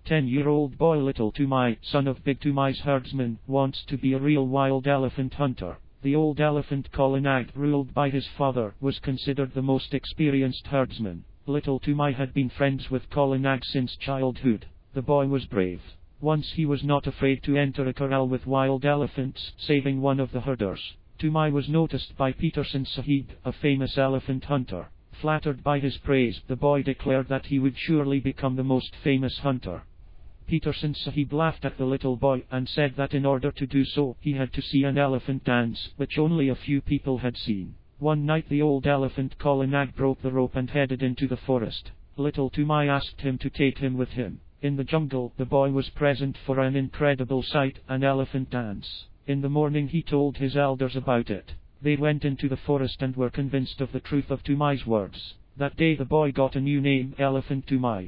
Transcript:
10-year-old boy Little Toomai, son of Big Toomai's herdsman, wants to be a real wild elephant hunter. The old elephant Kala Nag, ruled by his father, was considered the most experienced herdsman. Little Toomai had been friends with Kala Nag since childhood. The boy was brave. Once he was not afraid to enter a corral with wild elephants, saving one of the herders. Toomai was noticed by Peterson Sahib, a famous elephant hunter. Flattered by his praise, the boy declared that he would surely become the most famous hunter. Peterson Sahib laughed at the little boy and said that in order to do so, he had to see an elephant dance, which only a few people had seen. One night the old elephant Kala Nag broke the rope and headed into the forest. Little Toomai asked him to take him with him. In the jungle, the boy was present for an incredible sight, an elephant dance. In the morning he told his elders about it. They went into the forest and were convinced of the truth of Toomai's words. That day the boy got a new name, Elephant Toomai.